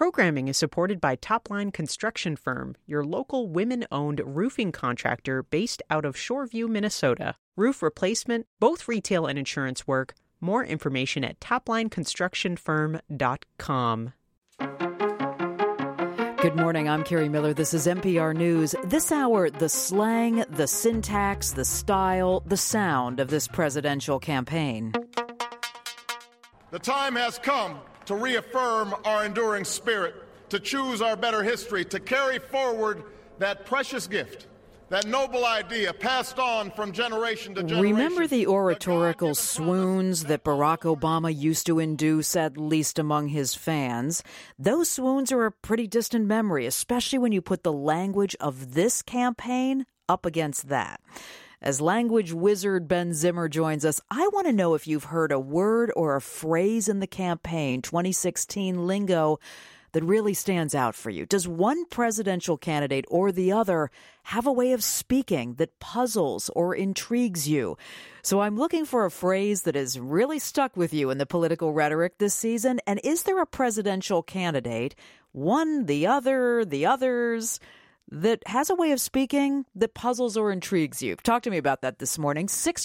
Programming is supported by Topline Construction Firm, your local women-owned roofing contractor based out of Shoreview, Minnesota. Roof replacement, both retail and insurance work. More information at toplineconstructionfirm.com. Good morning, I'm Carrie Miller. This is NPR News. This hour, the slang, the syntax, the style, the sound of this presidential campaign. The time has come to reaffirm our enduring spirit, to choose our better history, to carry forward that precious gift, that noble idea passed on from generation to generation. Remember the oratorical swoons that Barack Obama used to induce, at least among his fans? Those swoons are a pretty distant memory, especially when you put the language of this campaign up against that. As language wizard Ben Zimmer joins us, I want to know if you've heard a word or a phrase in the campaign 2016 lingo that really stands out for you. Does one presidential candidate or the other have a way of speaking that puzzles or intrigues you? So I'm looking for a phrase that has really stuck with you in the political rhetoric this season. And is there a presidential candidate, one, the other, the others, that has a way of speaking that puzzles or intrigues you? Talk to me about that this morning.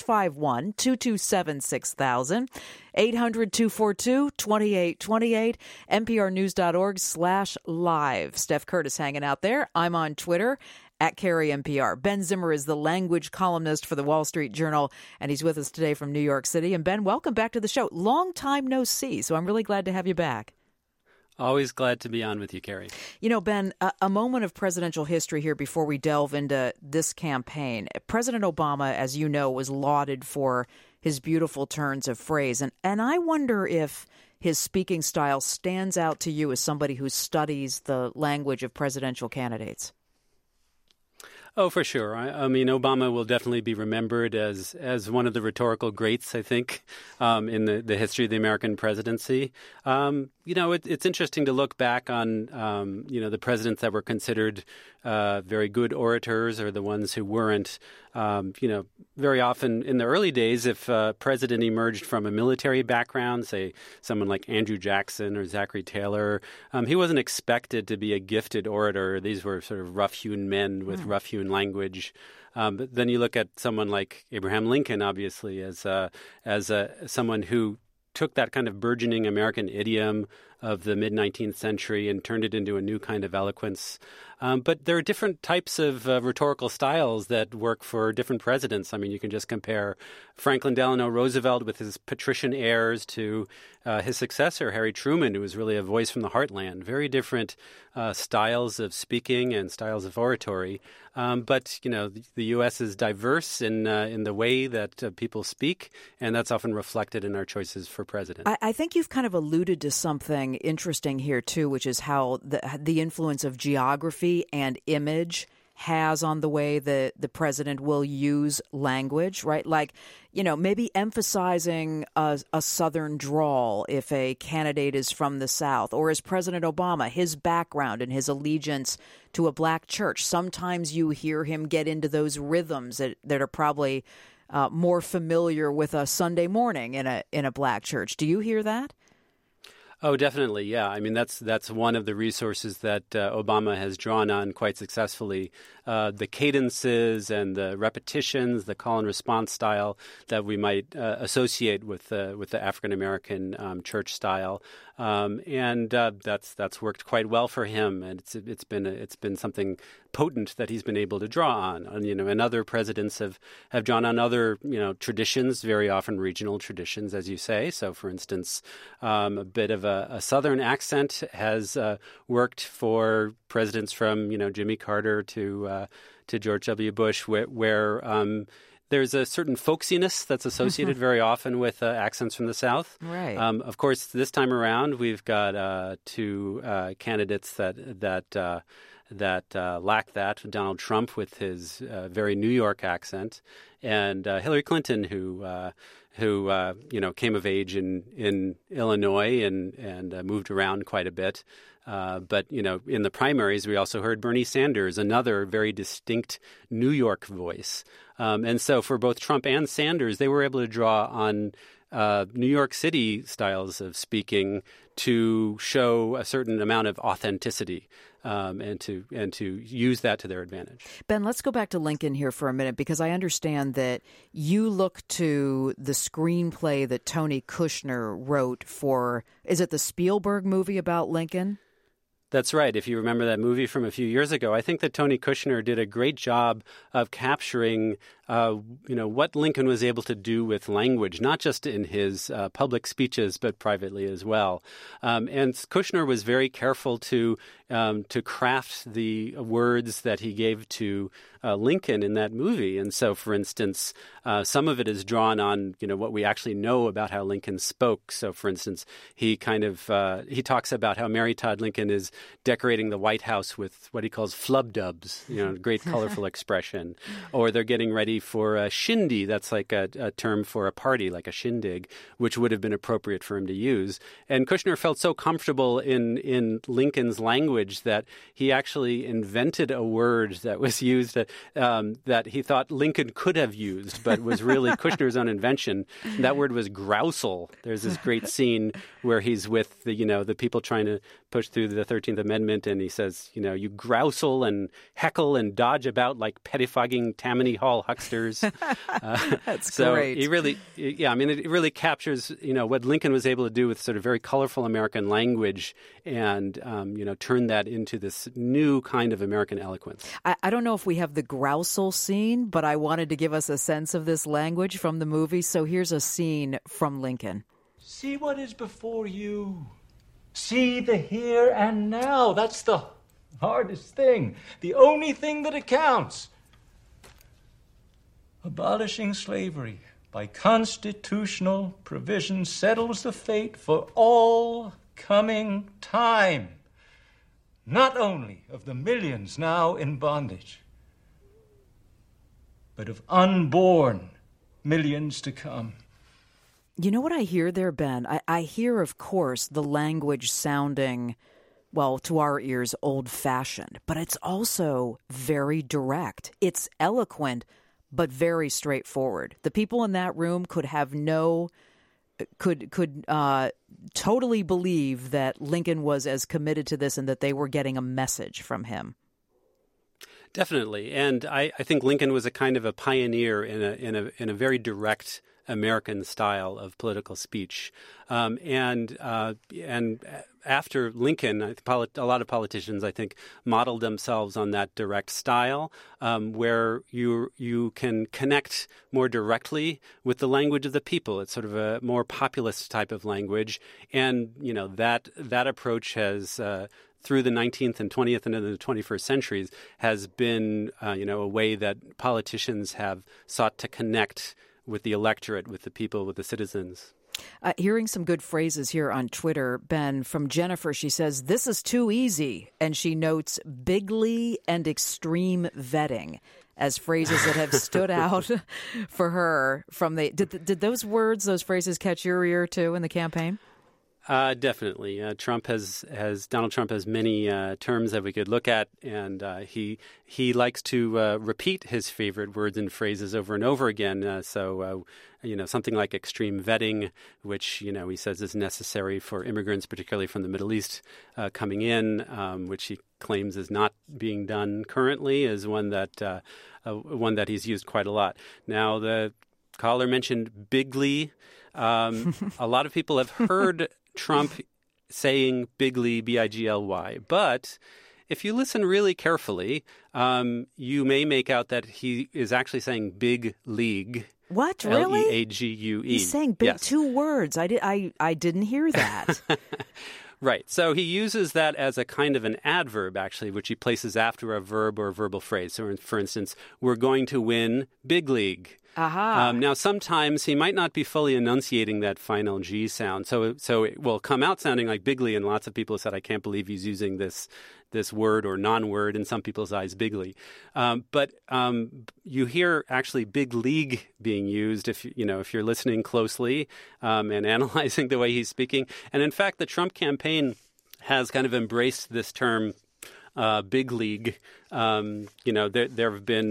651-227-6000, 800-242-2828, nprnews.org/live. Steph Curtis hanging out there. I'm on Twitter at Carrie NPR. Ben Zimmer is the language columnist for the Wall Street Journal, and he's with us today from New York City. And Ben, welcome back to the show. Long time no see, so I'm really glad to have you back. Always glad to be on with you, Carrie. You know, Ben, a moment of presidential history here before we delve into this campaign. President Obama, as you know, was lauded for his beautiful turns of phrase. And I wonder if his speaking style stands out to you as somebody who studies the language of presidential candidates. Oh, for sure. I mean, Obama will definitely be remembered as one of the rhetorical greats, I think, in the history of the American presidency. It's interesting to look back on, the presidents that were considered very good orators or the ones who weren't. Very often in the early days, if a president emerged from a military background, say someone like Andrew Jackson or Zachary Taylor, he wasn't expected to be a gifted orator. These were sort of rough-hewn men with rough-hewn language. But then you look at someone like Abraham Lincoln, obviously, as someone who took that kind of burgeoning American idiom of the mid-19th century and turned it into a new kind of eloquence. But there are different types of rhetorical styles that work for different presidents. I mean, you can just compare Franklin Delano Roosevelt with his patrician airs to his successor, Harry Truman, who was really a voice from the heartland. Very different styles of speaking and styles of oratory. But, the U.S. is diverse in the way that people speak, and that's often reflected in our choices for president. I think you've kind of alluded to something interesting here, too, which is how the influence of geography and image has on the way that the president will use language, right? Like, maybe emphasizing a Southern drawl if a candidate is from the South, or as President Obama, his background and his allegiance to a black church. Sometimes you hear him get into those rhythms that are probably more familiar with a Sunday morning in a black church. Do you hear that? Oh, definitely. Yeah. I mean, that's one of the resources that Obama has drawn on quite successfully. The cadences and the repetitions, the call and response style that we might associate with the African American church style, and that's worked quite well for him. And it's been something potent that he's been able to draw on. And other presidents have drawn on other traditions, very often regional traditions, as you say. So, for instance, a bit of a Southern accent has worked for presidents from Jimmy Carter to George W. Bush, where there's a certain folksiness that's associated very often with accents from the South. Right. Of course, this time around, we've got two candidates that lack that. Donald Trump with his very New York accent, and Hillary Clinton, who came of age in Illinois and moved around quite a bit. But in the primaries, we also heard Bernie Sanders, another very distinct New York voice. And so for both Trump and Sanders, they were able to draw on New York City styles of speaking to show a certain amount of authenticity. And to use that to their advantage. Ben, let's go back to Lincoln here for a minute, because I understand that you look to the screenplay that Tony Kushner wrote for, is it the Spielberg movie about Lincoln? That's right. If you remember that movie from a few years ago, I think that Tony Kushner did a great job of capturing what Lincoln was able to do with language, not just in his public speeches, but privately as well. And Kushner was very careful to craft the words that he gave to Lincoln in that movie. And so, for instance, some of it is drawn on, what we actually know about how Lincoln spoke. So, for instance, he talks about how Mary Todd Lincoln is decorating the White House with what he calls flubdubs, great colorful expression. Or they're getting ready for a shindy. That's like a term for a party, like a shindig, which would have been appropriate for him to use. And Kushner felt so comfortable in Lincoln's language that he actually invented a word that was used that he thought Lincoln could have used, but was really Kushner's own invention. And that word was grousel. There's this great scene where he's with the people trying to push through the 13th Amendment, and he says, you grousel and heckle and dodge about like pettifogging Tammany Hall hucksters. That's so great. It really captures, what Lincoln was able to do with sort of very colorful American language and, turn that into this new kind of American eloquence. I don't know if we have the grousel scene, but I wanted to give us a sense of this language from the movie. So here's a scene from Lincoln. See what is before you. See the here and now. That's the hardest thing. The only thing that accounts. Abolishing slavery by constitutional provision settles the fate for all coming time. Not only of the millions now in bondage, but of unborn millions to come. You know what I hear there, Ben? I hear, of course, the language sounding, well, to our ears, old-fashioned, but it's also very direct. It's eloquent, but very straightforward. The people in that room could totally believe that Lincoln was as committed to this and that they were getting a message from him. Definitely, and I think Lincoln was a kind of a pioneer in a very direct American style of political speech, and after Lincoln, a lot of politicians, I think, modeled themselves on that direct style, where you can connect more directly with the language of the people. It's sort of a more populist type of language, and that approach has. Through the 19th and 20th and into the 21st centuries has been, a way that politicians have sought to connect with the electorate, with the people, with the citizens. Hearing some good phrases here on Twitter, Ben, from Jennifer. She says, "This is too easy," and she notes bigly and extreme vetting as phrases that have stood out for her from the. Did those phrases catch your ear too in the campaign? Definitely. Donald Trump has many terms that we could look at, and he likes to repeat his favorite words and phrases over and over again. Something like extreme vetting, which, he says is necessary for immigrants, particularly from the Middle East, coming in, which he claims is not being done currently, is one that he's used quite a lot. Now, the caller mentioned bigly. A lot of people have heard Trump saying bigly, B-I-G-L-Y. But if you listen really carefully, you may make out that he is actually saying big league. What, really? L-E-A-G-U-E. He's saying big, yes. 2 words. I didn't hear that. Right. So he uses that as a kind of an adverb, actually, which he places after a verb or a verbal phrase. So, for instance, we're going to win big league. Aha. Now, sometimes he might not be fully enunciating that final G sound, so it will come out sounding like bigly, and lots of people said, I can't believe he's using this word or non-word, in some people's eyes, bigly. But you hear actually big league being used if you're listening closely and analyzing the way he's speaking. And in fact, the Trump campaign has kind of embraced this term, big league. There have been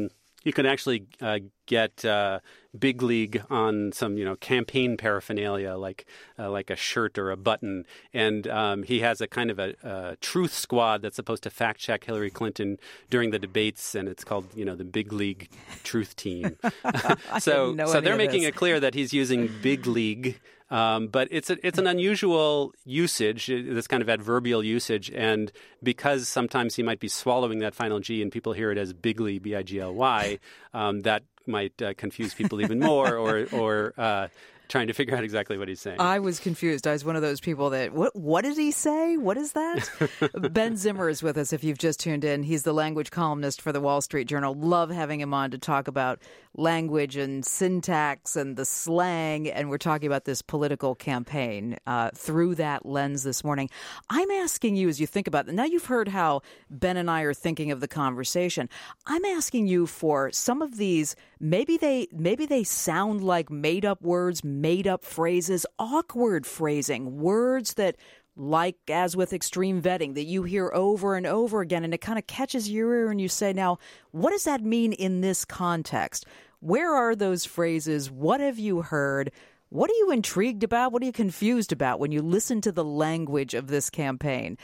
you can actually get big league on some campaign paraphernalia like a shirt or a button, and he has a kind of a truth squad that's supposed to fact check Hillary Clinton during the debates, and it's called the Big League Truth Team. So they're making it clear that he's using big league. But it's an unusual usage, this kind of adverbial usage, and because sometimes he might be swallowing that final G and people hear it as bigly, B-I-G-L-Y, that might confuse people even more, or trying to figure out exactly what he's saying. I was confused. I was one of those people that, what did he say? What is that? Ben Zimmer is with us if you've just tuned in. He's the language columnist for the Wall Street Journal. Love having him on to talk about language and syntax and the slang, and we're talking about this political campaign through that lens this morning. I'm asking you, as you think about it, now you've heard how Ben and I are thinking of the conversation. I'm asking you for some of these, maybe they sound like made-up words, made-up phrases, awkward phrasing, words that, like as with extreme vetting, that you hear over and over again, and it kind of catches your ear and you say, now, what does that mean in this context? Where are those phrases? What have you heard? What are you intrigued about? What are you confused about when you listen to the language of this campaign?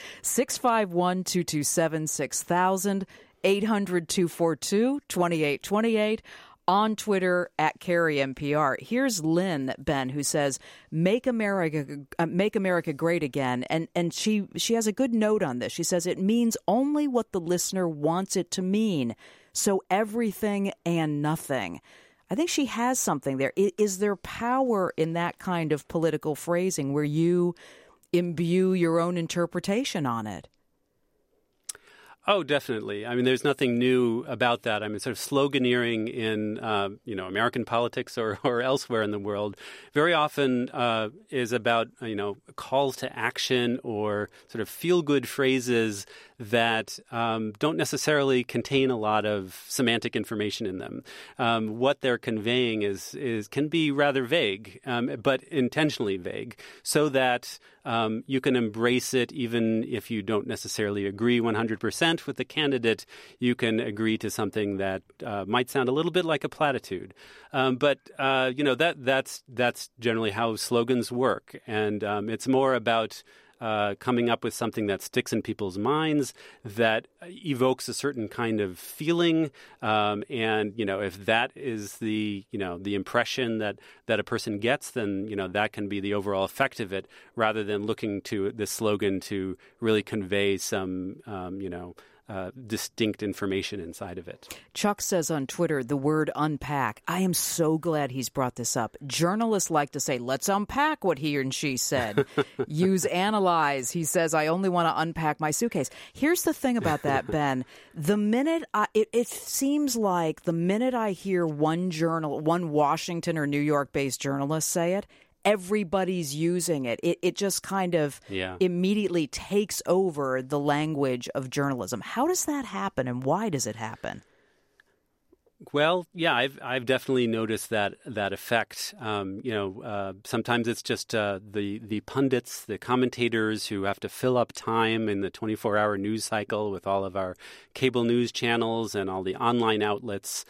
651-227-6000, 800-242-2828. On Twitter at Carrie NPR. Here's Lynn, Ben, who says, make America great again. And she has a good note on this. She says it means only what the listener wants it to mean. So everything and nothing. I think she has something there. Is there power in that kind of political phrasing where you imbue your own interpretation on it? Oh, definitely. I mean, there's nothing new about that. I mean, sort of sloganeering in, American politics or elsewhere in the world very often is about, calls to action or sort of feel-good phrases that don't necessarily contain a lot of semantic information in them. What they're conveying can be rather vague, but intentionally vague, so that you can embrace it even if you don't necessarily agree 100% with the candidate. You can agree to something that might sound a little bit like a platitude. But that's generally how slogans work. And it's more about coming up with something that sticks in people's minds, that evokes a certain kind of feeling, and if that is the impression that a person gets, then that can be the overall effect of it, rather than looking to the slogan to really convey some distinct information inside of it. Chuck says on Twitter, the word unpack. I am so glad he's brought this up. Journalists like to say, let's unpack what he and she said. Use analyze. He says, I only want to unpack my suitcase. Here's the thing about that, Ben. The minute it seems like the minute I hear one Washington or New York-based journalist say it, everybody's using it. It just kind of immediately takes over the language of journalism. How does that happen, and why does it happen? Well, yeah, I've definitely noticed that effect. Sometimes it's just the pundits, the commentators who have to fill up time in the 24-hour news cycle with all of our cable news channels and all the online outlets.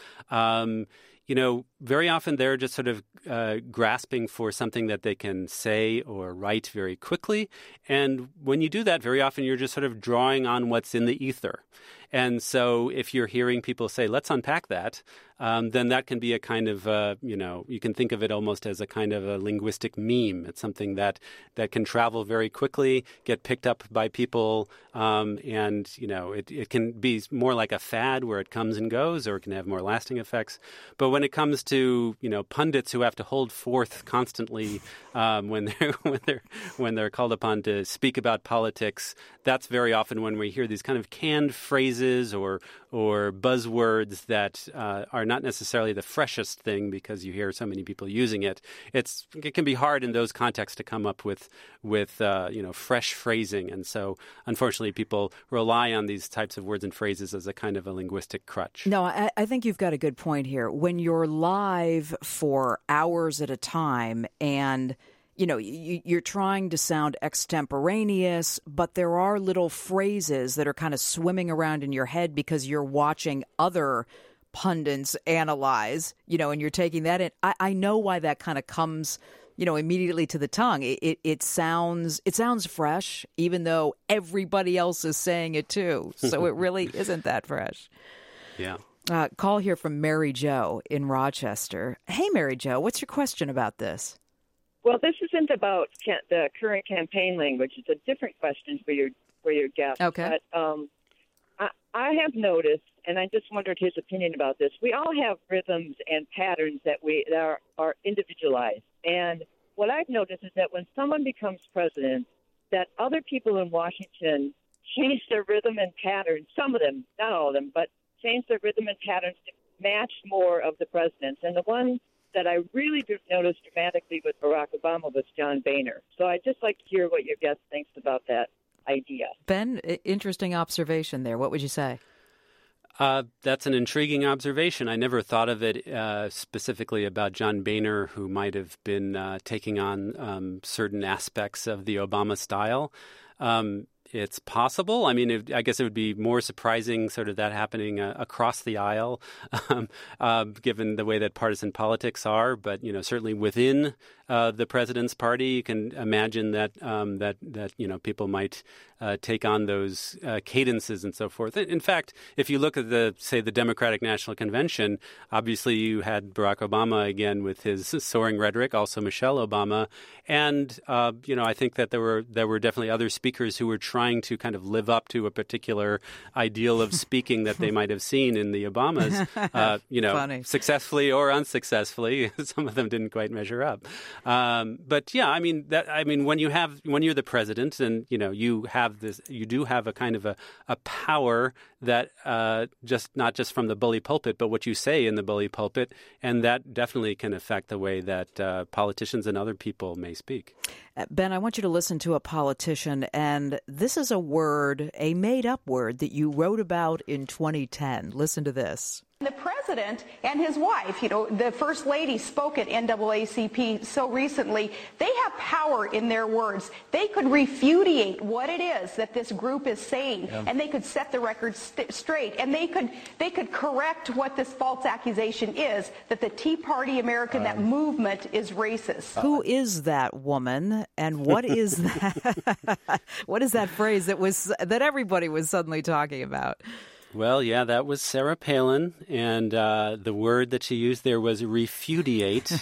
Very often they're just sort of grasping for something that they can say or write very quickly. And when you do that, very often you're just sort of drawing on what's in the ether. And so if you're hearing people say, let's unpack that, then that can be a kind of, you can think of it almost as a kind of a linguistic meme. It's something that can travel very quickly, get picked up by people, and, it can be more like a fad where it comes and goes, or it can have more lasting effects. But when it comes to, pundits who have to hold forth constantly when they're called upon to speak about politics, that's very often when we hear these kind of canned phrases or buzzwords that are not necessarily the freshest thing because you hear so many people using it. It can be hard in those contexts to come up with fresh phrasing, and so unfortunately people rely on these types of words and phrases as a kind of a linguistic crutch. No, I think you've got a good point here. When you're live for hours at a time and you're trying to sound extemporaneous, but there are little phrases that are kind of swimming around in your head because you're watching other pundits analyze, and you're taking that in. I know why that kind of comes, immediately to the tongue. It sounds fresh, even though everybody else is saying it too. So it really isn't that fresh. Yeah. Call here from Mary Jo in Rochester. Hey, Mary Jo, what's your question about this? Well, this isn't about the current campaign language. It's a different question for your guest. Okay. But I have noticed, and I just wondered his opinion about this. We all have rhythms and patterns that are individualized. And what I've noticed is that when someone becomes president, that other people in Washington change their rhythm and pattern. Some of them, not all of them, but change their rhythm and patterns to match more of the president's. And the one that I really noticed dramatically with Barack Obama was John Boehner. So I'd just like to hear what your guest thinks about that idea. Ben, interesting observation there. What would you say? That's an intriguing observation. I never thought of it specifically about John Boehner, who might have been taking on certain aspects of the Obama style. It's possible. I mean, I guess it would be more surprising sort of that happening across the aisle, given the way that partisan politics are. But, certainly within the president's party, you can imagine that people might take on those cadences and so forth. In fact, if you look at the Democratic National Convention, obviously you had Barack Obama again with his soaring rhetoric, also Michelle Obama. And, I think that there were definitely other speakers who were trying to kind of live up to a particular ideal of speaking that they might have seen in the Obamas, successfully or unsuccessfully. Some of them didn't quite measure up. But yeah, when you're the president, and you do have a kind of a power that not just from the bully pulpit, but what you say in the bully pulpit, and that definitely can affect the way that politicians and other people may speak. Ben, I want you to listen to a politician, and this is a word, a made-up word that you wrote about in 2010. Listen to this. The president and his wife, the first lady spoke at NAACP so recently. They have power in their words. They could repudiate what it is that this group is saying, and they could set the record straight, and they could correct what this false accusation is, that the Tea Party American, that movement is racist. Who is that woman, and what is that? What is that phrase that everybody was suddenly talking about? Well, yeah, that was Sarah Palin, and the word that she used there was repudiate,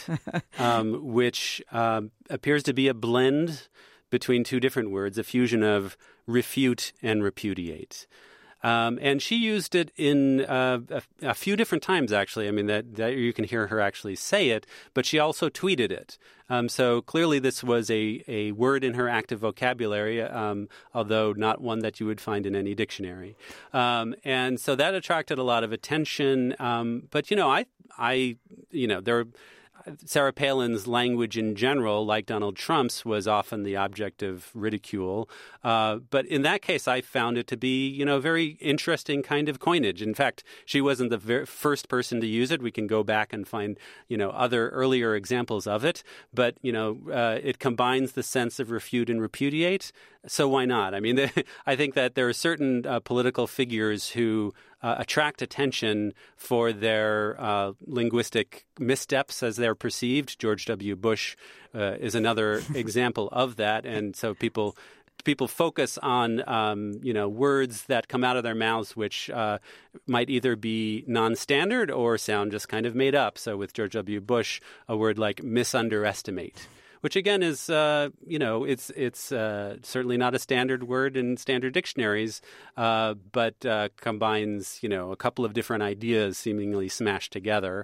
which appears to be a blend between two different words, a fusion of refute and repudiate. And she used it in a few different times, actually. I mean, that you can hear her actually say it, but she also tweeted it. So clearly this was a word in her active vocabulary, although not one that you would find in any dictionary. And so that attracted a lot of attention. But, Sarah Palin's language in general, like Donald Trump's, was often the object of ridicule. But in that case, I found it to be, very interesting kind of coinage. In fact, she wasn't the first person to use it. We can go back and find, other earlier examples of it. But, it combines the sense of refute and repudiate. So why not? I mean, I think that there are certain political figures who attract attention for their linguistic missteps as they're perceived. George W. Bush is another example of that. And so people focus on, words that come out of their mouths which might either be non-standard or sound just kind of made up. So with George W. Bush, a word like misunderestimate, which again is, it's certainly not a standard word in standard dictionaries, but combines, a couple of different ideas seemingly smashed together.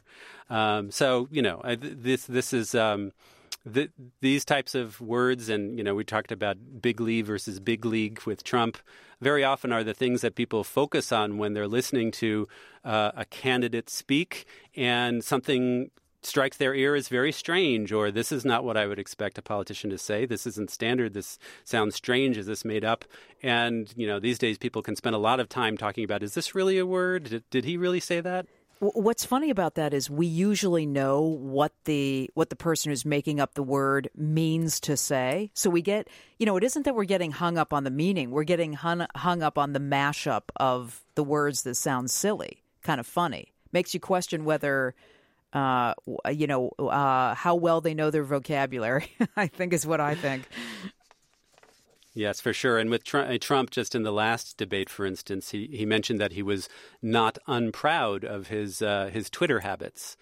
This is these types of words, and we talked about big league versus big league with Trump, very often are the things that people focus on when they're listening to a candidate speak, and something strikes their ear as very strange, or this is not what I would expect a politician to say. This isn't standard. This sounds strange. Is this made up? And, these days people can spend a lot of time talking about, is this really a word? Did he really say that? What's funny about that is we usually know what the person who's making up the word means to say. So we get, it isn't that we're getting hung up on the meaning. We're getting hung up on the mashup of the words that sound silly, kind of funny. makes you question whether, how well they know their vocabulary, I think is what I think. Yes, for sure. And with Trump, just in the last debate, for instance, he mentioned that he was not unproud of his Twitter habits.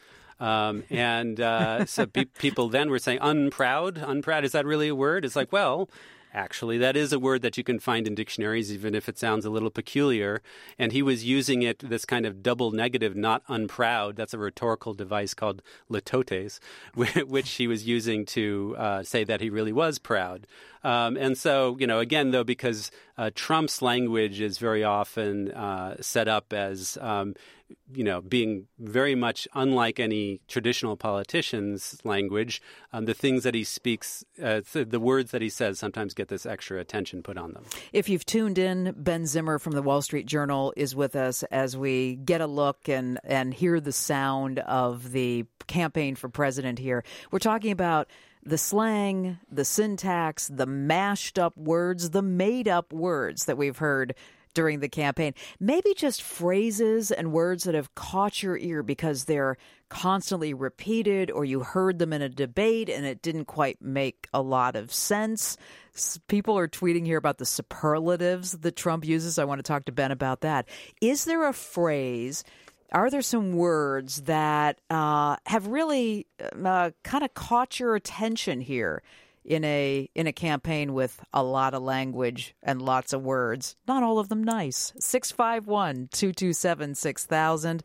So people then were saying, unproud, is that really a word? It's like, well, actually, that is a word that you can find in dictionaries, even if it sounds a little peculiar. And he was using it, this kind of double negative, not unproud. That's a rhetorical device called litotes, which he was using to say that he really was proud. And so, again, though, because Trump's language is very often set up as, being very much unlike any traditional politician's language, the things that he speaks, the words that he says sometimes get this extra attention put on them. If you've tuned in, Ben Zimmer from the Wall Street Journal is with us as we get a look and hear the sound of the campaign for president here. We're talking about the slang, the syntax, the mashed up words, the made up words that we've heard during the campaign. Maybe just phrases and words that have caught your ear because they're constantly repeated, or you heard them in a debate and it didn't quite make a lot of sense. People are tweeting here about the superlatives that Trump uses. I want to talk to Ben about that. Is there a phrase? Are there some words that have really kind of caught your attention here in a campaign with a lot of language and lots of words? Not all of them nice. 651-227-6000,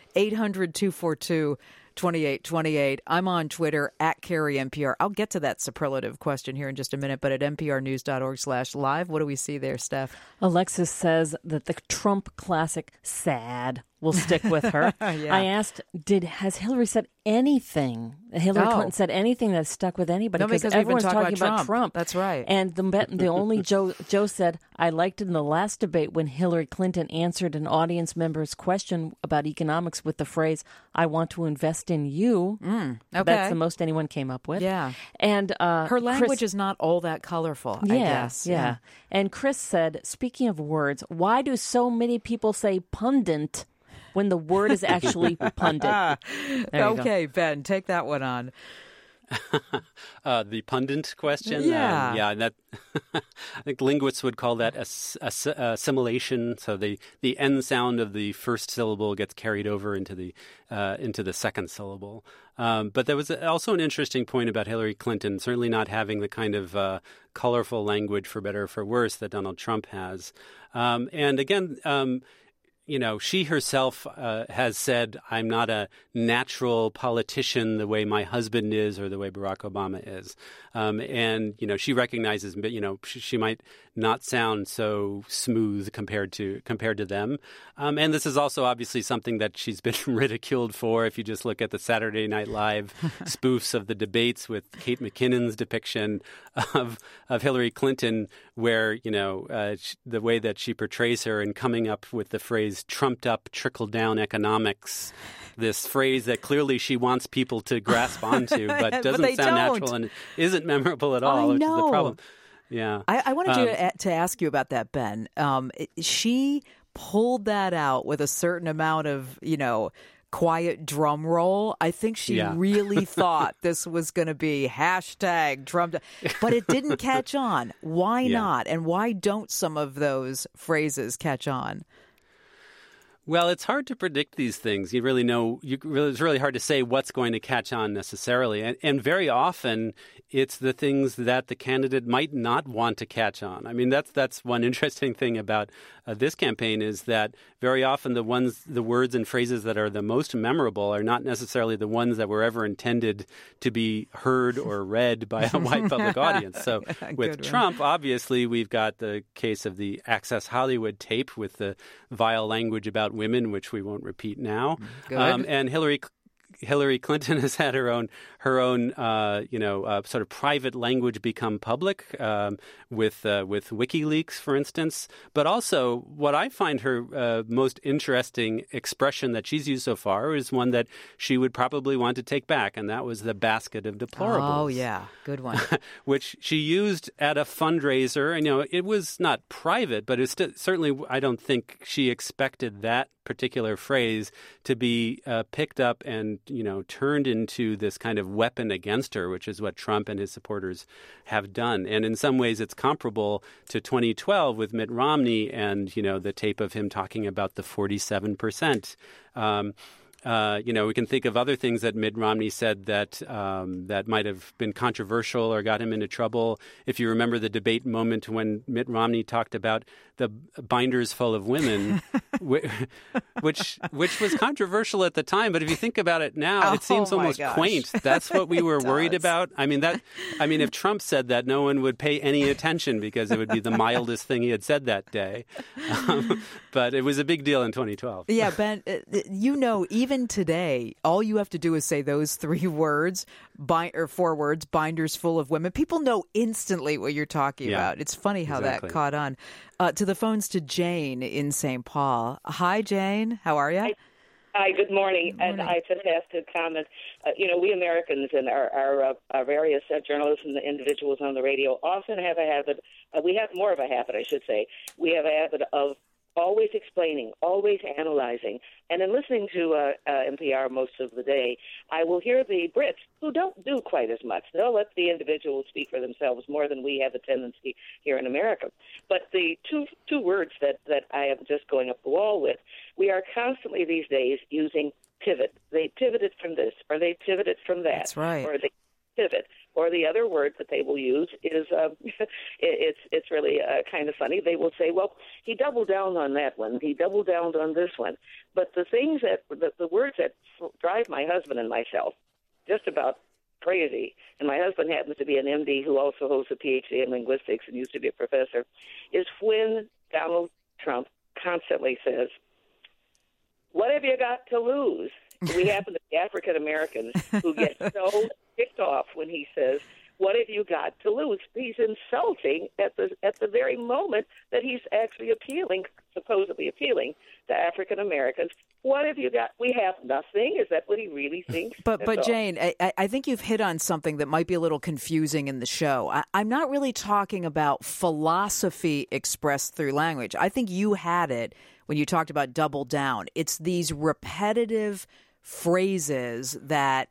800-242-2828. I'm on Twitter at Carrie NPR. I'll get to that superlative question here in just a minute, but at nprnews.org/live, what do we see there, Steph? Alexis says that the Trump classic "sad" will stick with her. Yeah. I asked, has Hillary said anything? Hillary Clinton said anything that stuck with anybody? No, because everyone's talking about Trump. That's right. And the only Joe said, I liked it in the last debate when Hillary Clinton answered an audience member's question about economics with the phrase, I want to invest in you. Okay. That's the most anyone came up with. Yeah. And her language is not all that colorful, I guess. Yeah. And Chris said, speaking of words, why do so many people say pundit when the word is actually pundit? Okay, Ben, take that one on. The pundit question? Yeah. That I think linguists would call that assimilation. So the end sound of the first syllable gets carried over into the second syllable. But there was also an interesting point about Hillary Clinton, certainly not having the kind of colorful language, for better or for worse, that Donald Trump has. And again, she herself has said, I'm not a natural politician the way my husband is or the way Barack Obama is. And she recognizes, she might not sound so smooth compared to them. And this is also obviously something that she's been ridiculed for. If you just look at the Saturday Night Live spoofs of the debates with Kate McKinnon's depiction of Hillary Clinton, where, the way that she portrays her and coming up with the phrase trumped up trickle-down economics, this phrase that clearly she wants people to grasp onto, but doesn't sound natural and isn't memorable at all, which is the problem. Yeah. I wanted to ask you about that, Ben. She pulled that out with a certain amount of, quiet drum roll. I think she really thought this was going to be hashtag Trump, but it didn't catch on. Why not? And why don't some of those phrases catch on? Well, it's hard to predict these things. It's really hard to say what's going to catch on necessarily. And very often it's the things that the candidate might not want to catch on. I mean, that's one interesting thing about this campaign is that very often the words and phrases that are the most memorable are not necessarily the ones that were ever intended to be heard or read by a wide public audience. So with Trump, obviously, we've got the case of the Access Hollywood tape with the vile language about women, which we won't repeat now. And Hillary Hillary Clinton has had her own sort of private language become public with WikiLeaks, for instance. But also, what I find her most interesting expression that she's used so far is one that she would probably want to take back, and that was the basket of deplorables. Oh, yeah. Good one. Which she used at a fundraiser. And, it was not private, but it's certainly, I don't think she expected that particular phrase to be picked up and, turned into this kind of weapon against her, which is what Trump and his supporters have done. And in some ways, it's comparable to 2012 with Mitt Romney and, the tape of him talking about the 47%. We can think of other things that Mitt Romney said that that might have been controversial or got him into trouble. If you remember the debate moment when Mitt Romney talked about the binders full of women, which was controversial at the time. But if you think about it now, it seems almost quaint. That's what we were worried about. If Trump said that, no one would pay any attention because it would be the mildest thing he had said that day. But it was a big deal in 2012. Yeah, Ben, even today, all you have to do is say those 3 words, 4 words, binders full of women. People know instantly what you're talking about. It's funny how that caught on. To the phones to Jane in St. Paul. Hi, Jane. How are you? Hi, good morning. And I just have to comment, we Americans and our various journalists and the individuals on the radio often have a habit, we have more of a habit, I should say. We have a habit of always explaining, always analyzing. And in listening to NPR most of the day, I will hear the Brits who don't do quite as much. They'll let the individuals speak for themselves more than we have a tendency here in America. But the two words that I am just going up the wall with, we are constantly these days using pivot. They pivoted from this, or they pivoted from that. That's right. Or they pivot. Or the other word that they will use is, it's really kind of funny. They will say, well, he doubled down on that one. He doubled down on this one. But the things the words that drive my husband and myself just about crazy, and my husband happens to be an MD who also holds a PhD in linguistics and used to be a professor, is when Donald Trump constantly says, what have you got to lose? We happen to be African Americans who get so ticked off when he says, what have you got to lose? He's insulting at the very moment that he's actually supposedly appealing to African Americans. What have you got? We have nothing. Is that what he really thinks? But Jane, I think you've hit on something that might be a little confusing in the show. I'm not really talking about philosophy expressed through language. I think you had it when you talked about double down. It's these repetitive phrases that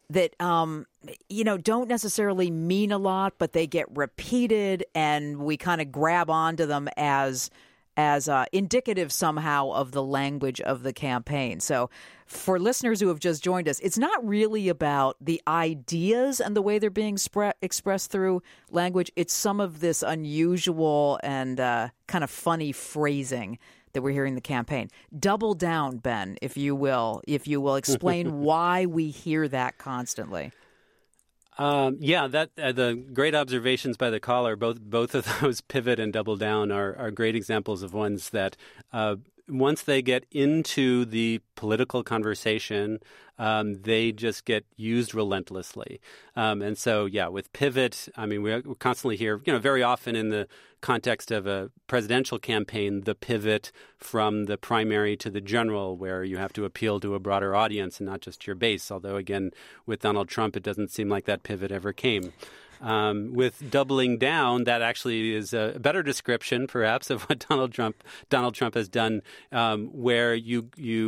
don't necessarily mean a lot, but they get repeated, and we kind of grab onto them as indicative somehow of the language of the campaign. So for listeners who have just joined us, it's not really about the ideas and the way they're being expressed through language. It's some of this unusual and kind of funny phrasing that we're hearing the campaign. Double down, Ben, if you will explain why we hear that constantly. The great observations by the caller, both of those pivot and double down are great examples of ones that once they get into the political conversation, they just get used relentlessly. And so, with pivot, we constantly hear, very often in the context of a presidential campaign, the pivot from the primary to the general, where you have to appeal to a broader audience and not just your base. Although, again, with Donald Trump, it doesn't seem like that pivot ever came. With doubling down, that actually is a better description, perhaps, of what Donald Trump has done, where you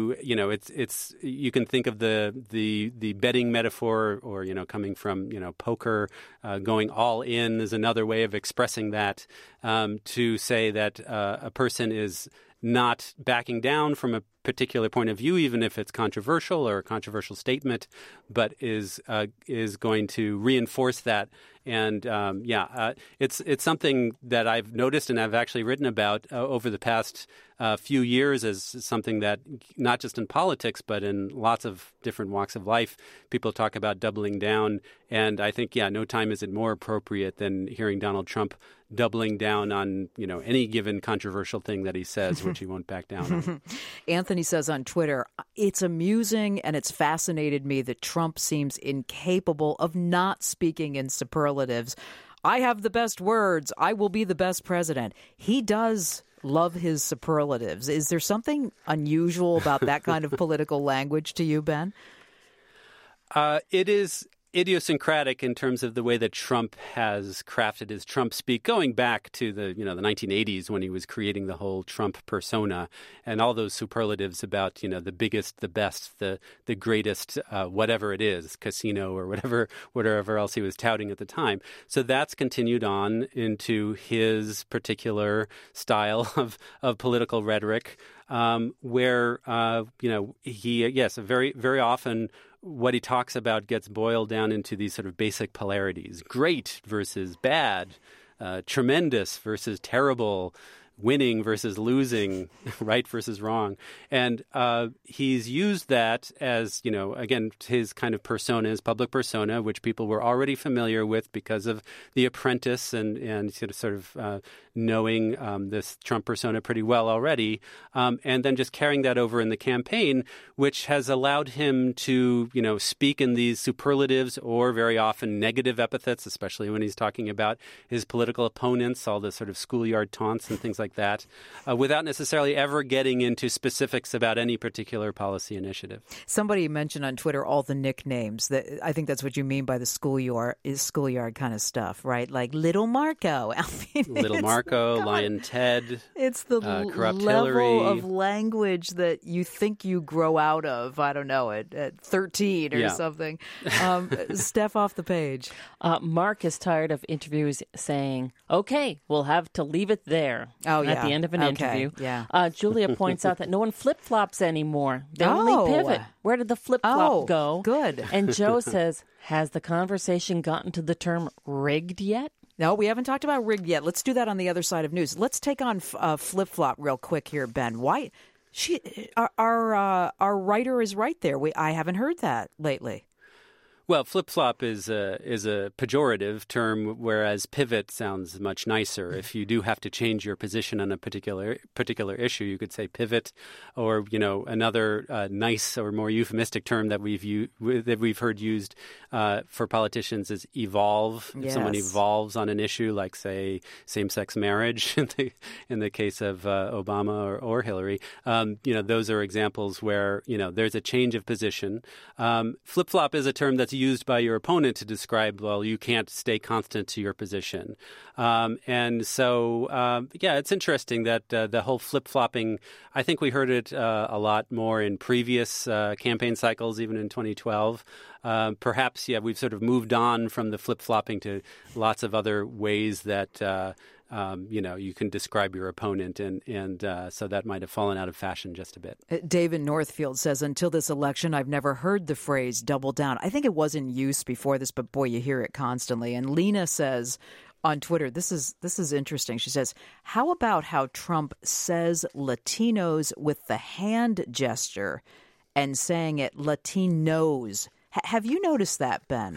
can think of the betting metaphor, or coming from poker, going all in is another way of expressing that, to say that a person is not backing down from a particular point of view, even if it's controversial or a controversial statement, but is going to reinforce that And it's something that I've noticed and I've actually written about over the past few years as something that not just in politics but in lots of different walks of life, people talk about doubling down. And I think, no time is it more appropriate than hearing Donald Trump doubling down on, any given controversial thing that he says, which he won't back down on. Anthony says on Twitter, it's amusing and it's fascinated me that Trump seems incapable of not speaking in superlatives. I have the best words. I will be the best president. He does love his superlatives. Is there something unusual about that kind of political language to you, Ben? It is idiosyncratic in terms of the way that Trump has crafted his Trump speak, going back to the 1980s when he was creating the whole Trump persona and all those superlatives about the biggest, the best, the greatest, whatever it is, casino or whatever else he was touting at the time. So that's continued on into his particular style of political rhetoric, where he very very often what he talks about gets boiled down into these sort of basic polarities: great versus bad, tremendous versus terrible, winning versus losing, right versus wrong. And he's used that as, again, his kind of persona, his public persona, which people were already familiar with because of The Apprentice and sort of knowing this Trump persona pretty well already, and then just carrying that over in the campaign, which has allowed him to, speak in these superlatives or very often negative epithets, especially when he's talking about his political opponents, all the sort of schoolyard taunts and things like that, without necessarily ever getting into specifics about any particular policy initiative. Somebody mentioned on Twitter all the nicknames. I think that's what you mean by the schoolyard kind of stuff, right? Like Little Marco. Little Marco, Lion Ted. It's the Corrupt level Hillary. of language that you think you grow out of, I don't know, at 13 or something. Steph, off the page. Mark is tired of interviews saying, okay, we'll have to leave it there. Oh, yeah. At the end of an interview. Yeah. Julia points out that no one flip-flops anymore. They only pivot. Where did the flip-flop go? Good. And Joe says, has the conversation gotten to the term rigged yet? No, we haven't talked about rigged yet. Let's do that on the other side of news. Let's take on flip-flop real quick here, Ben. Why? Our writer is right there. I haven't heard that lately. Well, flip-flop is a pejorative term, whereas pivot sounds much nicer. If you do have to change your position on a particular issue, you could say pivot, or another nice or more euphemistic term that we've heard used for politicians is evolve. If someone evolves on an issue, like say same-sex marriage, in the case of Obama or Hillary, those are examples where there's a change of position. Flip-flop is a term that's used by your opponent to describe, well, you can't stay constant to your position. And so, it's interesting that the whole flip-flopping, I think we heard it a lot more in previous campaign cycles, even in 2012. Perhaps, we've sort of moved on from the flip-flopping to lots of other ways that you can describe your opponent, and so that might have fallen out of fashion just a bit. David Northfield says, until this election, I've never heard the phrase double down. I think it was in use before this, but boy, you hear it constantly. And Lena says on Twitter, this is interesting. She says, how about how Trump says Latinos with the hand gesture and saying it Latinos? Have you noticed that, Ben?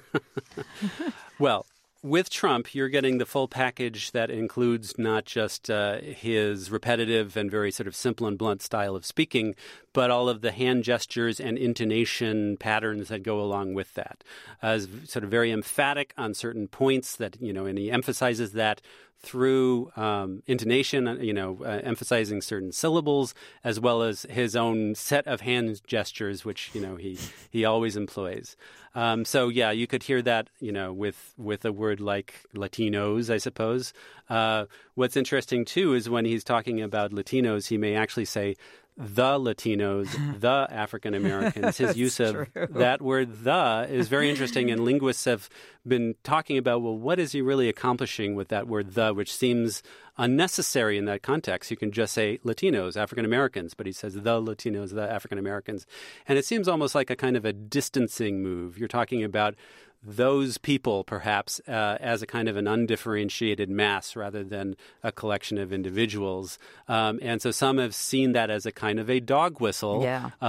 Well, with Trump, you're getting the full package that includes not just his repetitive and very sort of simple and blunt style of speaking, but all of the hand gestures and intonation patterns that go along with that. As sort of very emphatic on certain points that, and he emphasizes that through intonation, emphasizing certain syllables, as well as his own set of hand gestures, which, he always employs. So, you could hear that, with a word like Latinos, I suppose. What's interesting, too, is when he's talking about Latinos, he may actually say the Latinos, the African Americans. His use of that word "the" is very interesting, and linguists have been talking about, well, what is he really accomplishing with that word "the," which seems unnecessary in that context. You can just say Latinos, African Americans, but he says the Latinos, the African Americans. And it seems almost like a kind of a distancing move. You're talking about those people perhaps as a kind of an undifferentiated mass rather than a collection of individuals. And so some have seen that as a kind of a dog whistle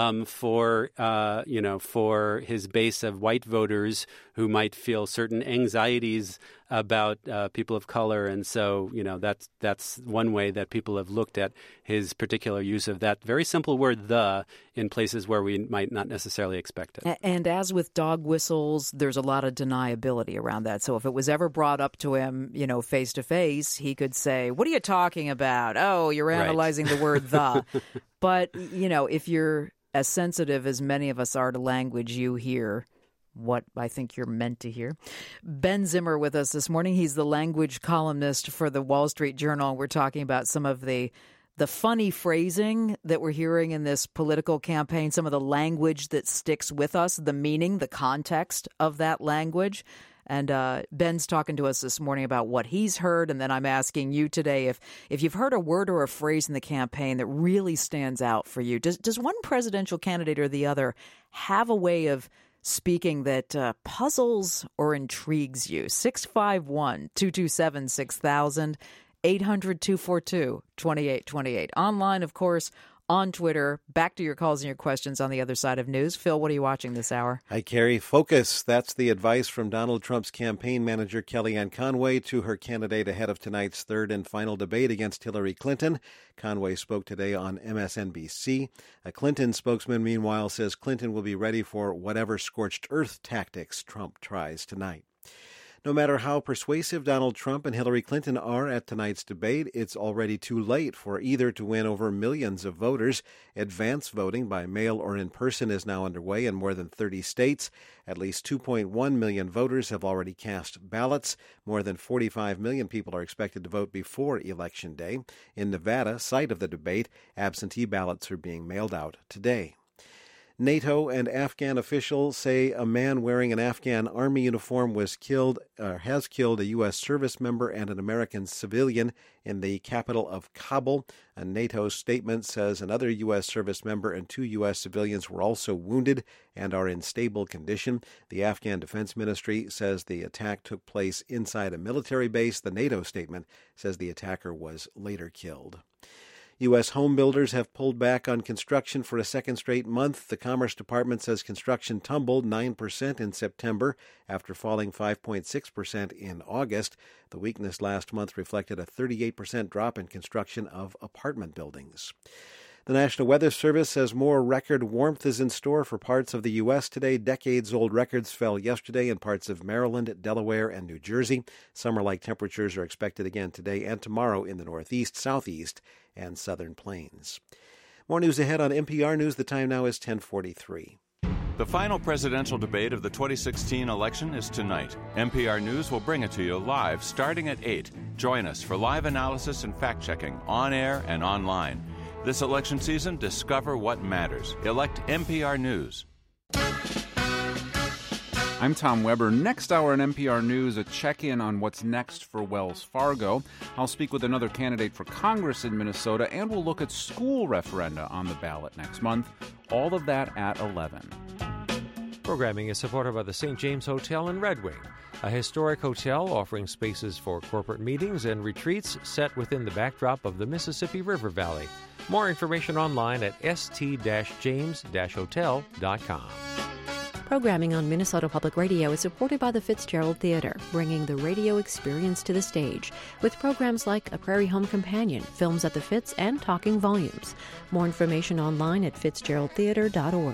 for his base of white voters who might feel certain anxieties about people of color. And so, that's one way that people have looked at his particular use of that very simple word, the, in places where we might not necessarily expect it. And as with dog whistles, there's a lot of deniability around that. So if it was ever brought up to him, face to face, he could say, "What are you talking about? Oh, you're analyzing the word the." But, if you're as sensitive as many of us are to language, you hear what I think you're meant to hear. Ben Zimmer with us this morning. He's the language columnist for the Wall Street Journal. We're talking about some of the funny phrasing that we're hearing in this political campaign, some of the language that sticks with us, the meaning, the context of that language. And Ben's talking to us this morning about what he's heard. And then I'm asking you today if you've heard a word or a phrase in the campaign that really stands out for you. Does one presidential candidate or the other have a way of speaking that puzzles or intrigues you? 651-227-6000, 800-242-2828. Online, of course, on Twitter. Back to your calls and your questions on the other side of news. Phil, what are you watching this hour? Hi, Carrie. Focus. That's the advice from Donald Trump's campaign manager, Kellyanne Conway, to her candidate ahead of tonight's third and final debate against Hillary Clinton. Conway spoke today on MSNBC. A Clinton spokesman, meanwhile, says Clinton will be ready for whatever scorched earth tactics Trump tries tonight. No matter how persuasive Donald Trump and Hillary Clinton are at tonight's debate, it's already too late for either to win over millions of voters. Advance voting by mail or in person is now underway in more than 30 states. At least 2.1 million voters have already cast ballots. More than 45 million people are expected to vote before Election Day. In Nevada, site of the debate, absentee ballots are being mailed out today. NATO and Afghan officials say a man wearing an Afghan army uniform has killed a U.S. service member and an American civilian in the capital of Kabul. A NATO statement says another U.S. service member and 2 U.S. civilians were also wounded and are in stable condition. The Afghan Defense Ministry says the attack took place inside a military base. The NATO statement says the attacker was later killed. U.S. home builders have pulled back on construction for a second straight month. The Commerce Department says construction tumbled 9% in September after falling 5.6% in August. The weakness last month reflected a 38% drop in construction of apartment buildings. The National Weather Service says more record warmth is in store for parts of the U.S. today. Decades-old records fell yesterday in parts of Maryland, Delaware, and New Jersey. Summer-like temperatures are expected again today and tomorrow in the Northeast, Southeast, and Southern Plains. More news ahead on NPR News. The time now is 10:43. The final presidential debate of the 2016 election is tonight. NPR News will bring it to you live starting at 8. Join us for live analysis and fact-checking on air and online. This election season, discover what matters. Elect NPR News. I'm Tom Weber. Next hour on NPR News, a check-in on what's next for Wells Fargo. I'll speak with another candidate for Congress in Minnesota, and we'll look at school referenda on the ballot next month. All of that at 11. Programming is supported by the St. James Hotel in Red Wing, a historic hotel offering spaces for corporate meetings and retreats set within the backdrop of the Mississippi River Valley. More information online at st-james-hotel.com. Programming on Minnesota Public Radio is supported by the Fitzgerald Theater, bringing the radio experience to the stage, with programs like A Prairie Home Companion, Films at the Fitz, and Talking Volumes. More information online at fitzgeraldtheater.org.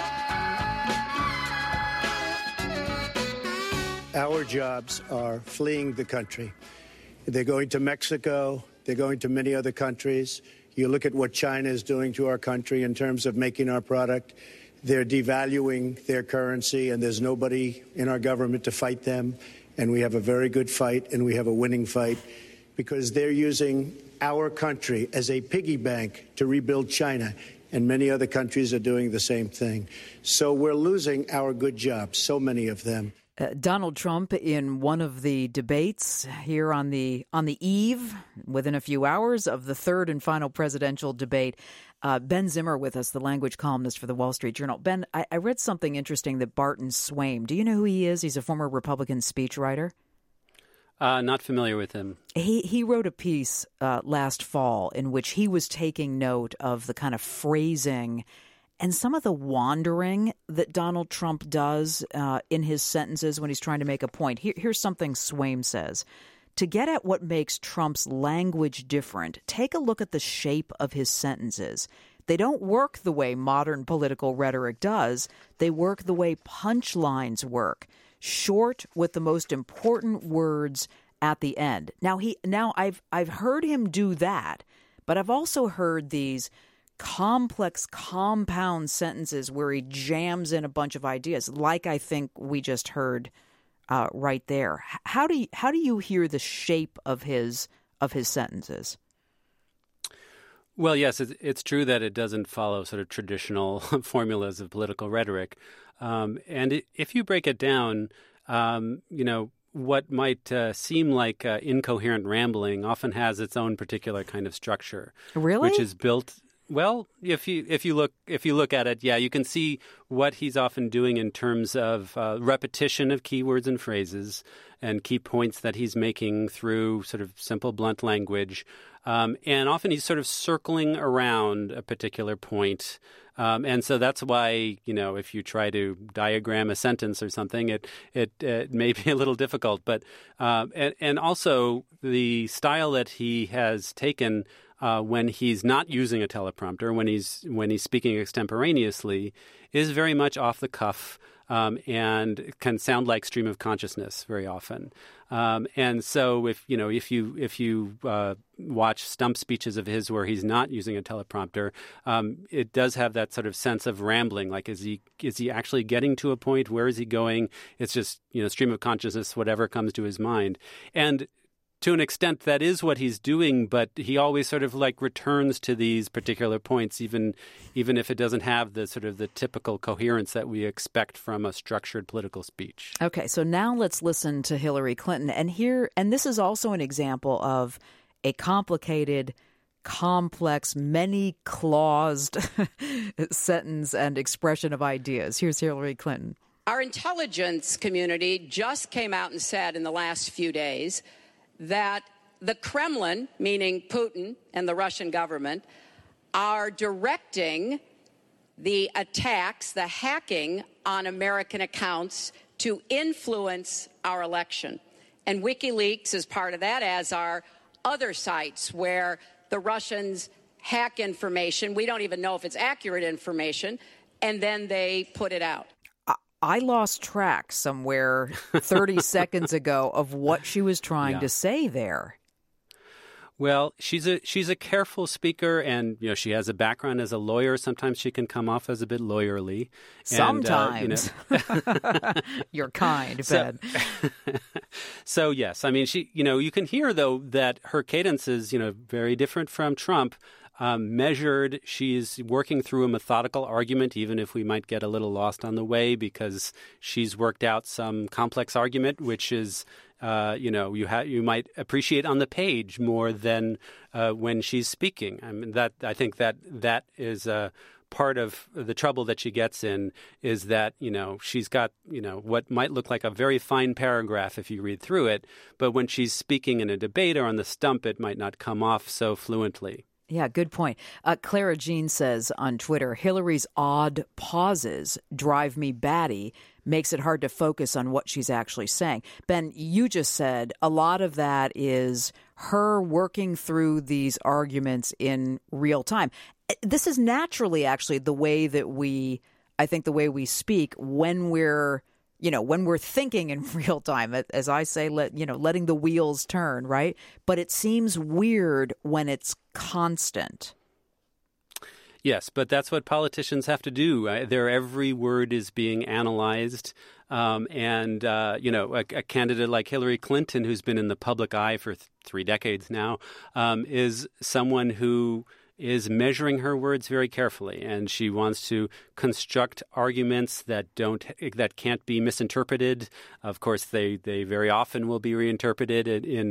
Our jobs are fleeing the country. They're going to Mexico. They're going to many other countries. You look at what China is doing to our country in terms of making our product. They're devaluing their currency, and there's nobody in our government to fight them. And we have a very good fight, and we have a winning fight, because they're using our country as a piggy bank to rebuild China. And many other countries are doing the same thing. So we're losing our good jobs, so many of them. Donald Trump, in one of the debates here on the eve, within a few hours of the third and final presidential debate, Ben Zimmer with us, the language columnist for the Wall Street Journal. Ben, I read something interesting that Barton Swaim, do you know who he is? He's a former Republican speechwriter. Not familiar with him. He wrote a piece last fall in which he was taking note of the kind of phrasing and some of the wandering that Donald Trump does in his sentences when he's trying to make a point. Here's something Swaim says. To get at what makes Trump's language different, take a look at the shape of his sentences. They don't work the way modern political rhetoric does. They work the way punchlines work. Short with the most important words at the end. Now I've heard him do that, but I've also heard these complex, compound sentences where he jams in a bunch of ideas, like I think we just heard right there. How do you hear the shape of his sentences? Well, yes, it's true that it doesn't follow sort of traditional formulas of political rhetoric. And if you break it down, what might seem like incoherent rambling often has its own particular kind of structure. Really? Which is built. Well, if you look at it, yeah, you can see what he's often doing in terms of repetition of keywords and phrases and key points that he's making through sort of simple, blunt language. And often he's sort of circling around a particular point. And so that's why, if you try to diagram a sentence or something, it may be a little difficult. But and also the style that he has taken when he's not using a teleprompter, when he's speaking extemporaneously, is very much off the cuff and can sound like stream of consciousness very often. And so if you watch stump speeches of his where he's not using a teleprompter, it does have that sort of sense of rambling. Like, is he actually getting to a point? Where is he going? It's just stream of consciousness, whatever comes to his mind. And to an extent, that is what he's doing, but he always sort of like returns to these particular points, even if it doesn't have the sort of the typical coherence that we expect from a structured political speech. Okay, so now let's listen to Hillary Clinton. And this is also an example of a complicated, complex, many-claused sentence and expression of ideas. Here's Hillary Clinton. Our intelligence community just came out and said in the last few days that the Kremlin, meaning Putin and the Russian government, are directing the attacks, the hacking on American accounts to influence our election. And WikiLeaks is part of that, as are other sites where the Russians hack information. We don't even know if it's accurate information, and then they put it out. I lost track somewhere 30 seconds ago of what she was trying to say there. Well, she's a careful speaker, and she has a background as a lawyer. Sometimes she can come off as a bit lawyerly. Sometimes. You're kind, Ben. So yes, I mean, she. You can hear though that her cadence is very different from Trump. Measured. She's working through a methodical argument, even if we might get a little lost on the way, because she's worked out some complex argument, which is, you might appreciate on the page more than when she's speaking. I mean, I think that is part of the trouble that she gets in, is that, she's got, what might look like a very fine paragraph if you read through it, but when she's speaking in a debate or on the stump, it might not come off so fluently. Yeah, good point. Clara Jean says on Twitter, Hillary's odd pauses drive me batty, makes it hard to focus on what she's actually saying. Ben, you just said a lot of that is her working through these arguments in real time. This is naturally actually the way that we speak when we're thinking in real time, as I say, letting the wheels turn, right? But it seems weird when it's constant. Yes, but that's what politicians have to do. Their every word is being analyzed. A candidate like Hillary Clinton, who's been in the public eye for 3 decades now, is someone who is measuring her words very carefully, and she wants to construct arguments that can't be misinterpreted. Of course, they very often will be reinterpreted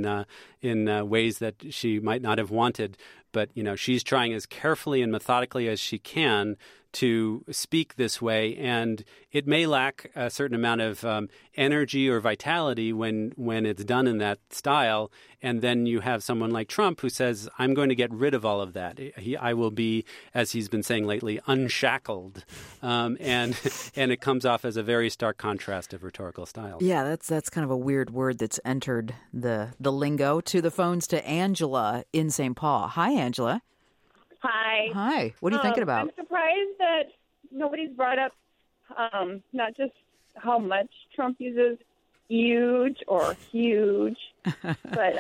in ways that she might not have wanted. But she's trying as carefully and methodically as she can to speak this way, and it may lack a certain amount of energy or vitality when it's done in that style. And then you have someone like Trump who says, I'm going to get rid of all of that. I will be, as he's been saying lately, unshackled. And it comes off as a very stark contrast of rhetorical styles. Yeah, that's kind of a weird word that's entered the lingo. To the phones to Angela in St. Paul. Hi, Angela. Hi. Hi. What are you thinking about? I'm surprised that nobody's brought up not just how much Trump uses huge or huge, but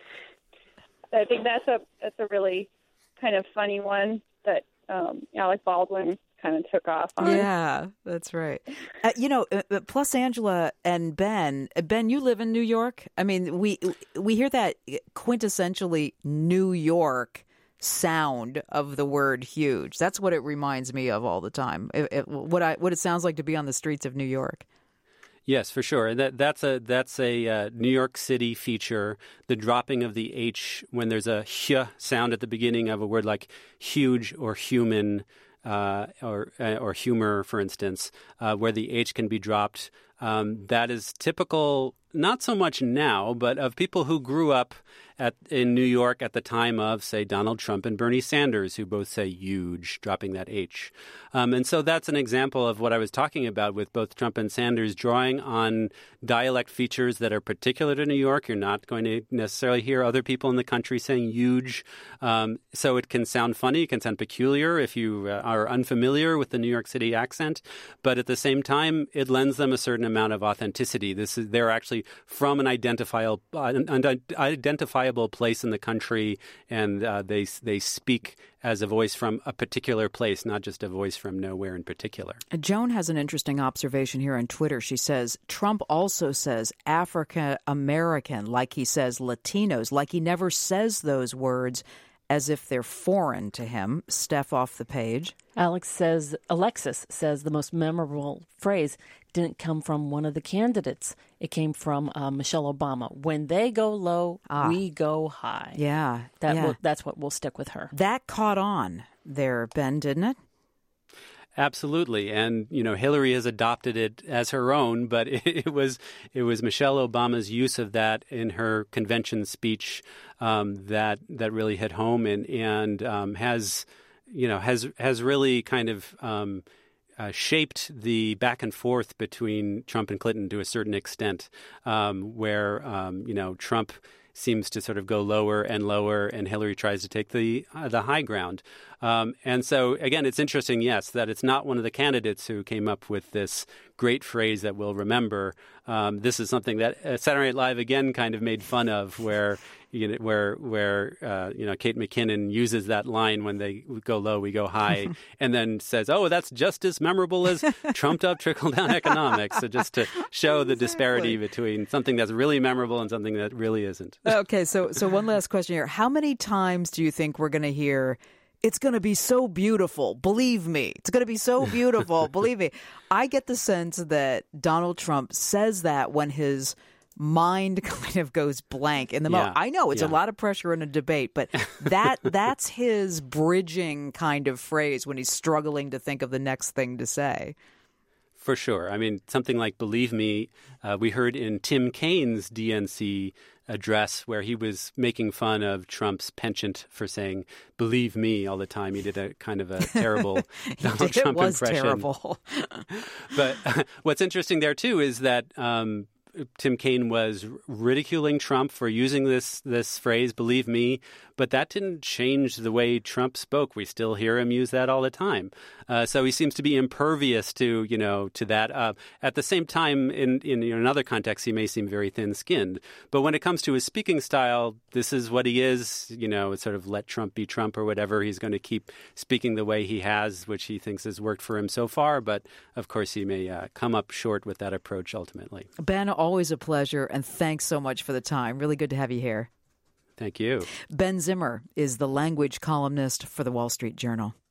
I think that's a really kind of funny one that Alec Baldwin kind of took off on. Yeah, that's right. Plus Angela and Ben, you live in New York. I mean, we hear that quintessentially New York sound of the word huge. That's what it reminds me of all the time. What it sounds like to be on the streets of New York. Yes, for sure. That's a New York City feature. The dropping of the H when there's a hy sound at the beginning of a word like huge or human or humor, for instance, where the H can be dropped. That is typical, not so much now, but of people who grew up in New York at the time of, say, Donald Trump and Bernie Sanders, who both say huge, dropping that H. And so that's an example of what I was talking about with both Trump and Sanders, drawing on dialect features that are particular to New York. You're not going to necessarily hear other people in the country saying huge. So it can sound funny. It can sound peculiar if you are unfamiliar with the New York City accent. But at the same time, it lends them a certain amount of authenticity. They're actually from an identifiable place in the country, and they speak as a voice from a particular place, not just a voice from nowhere in particular. Joan has an interesting observation here on Twitter. She says, Trump also says African American, like he says Latinos, like he never says those words as if they're foreign to him. Steph off the page. Alexis says the most memorable phrase didn't come from one of the candidates. It came from Michelle Obama. When they go low, we go high. Yeah. That's what will stick with her. That caught on there, Ben, didn't it? Absolutely. And, Hillary has adopted it as her own, but it was Michelle Obama's use of that in her convention speech that really hit home and has really kind of shaped the back and forth between Trump and Clinton to a certain extent, where Trump seems to sort of go lower and lower, and Hillary tries to take the high ground. And so, again, it's interesting, yes, that it's not one of the candidates who came up with this great phrase that we'll remember. This is something that Saturday Night Live again kind of made fun of, where Kate McKinnon uses that line when they go low, we go high, and then says, "Oh, that's just as memorable as trumped-up trickle-down economics." So just to show the disparity between something that's really memorable and something that really isn't. Okay, so one last question here: how many times do you think we're going to hear? It's going to be so beautiful. Believe me. It's going to be so beautiful. Believe me. I get the sense that Donald Trump says that when his mind kind of goes blank in the moment. I know it's a lot of pressure in a debate, but that's his bridging kind of phrase when he's struggling to think of the next thing to say. For sure. I mean, something like "Believe Me," we heard in Tim Kaine's DNC address where he was making fun of Trump's penchant for saying "believe me" all the time. He did a kind of a terrible Donald Trump impression. It was terrible. But what's interesting there, too, is that Tim Kaine was ridiculing Trump for using this phrase, "believe me," but that didn't change the way Trump spoke. We still hear him use that all the time. So he seems to be impervious to that. At the same time, in another context, he may seem very thin-skinned. But when it comes to his speaking style, this is what he is. It's sort of let Trump be Trump or whatever. He's going to keep speaking the way he has, which he thinks has worked for him so far. But, of course, he may come up short with that approach ultimately. Ben, always a pleasure, and thanks so much for the time. Really good to have you here. Thank you. Ben Zimmer is the language columnist for the Wall Street Journal.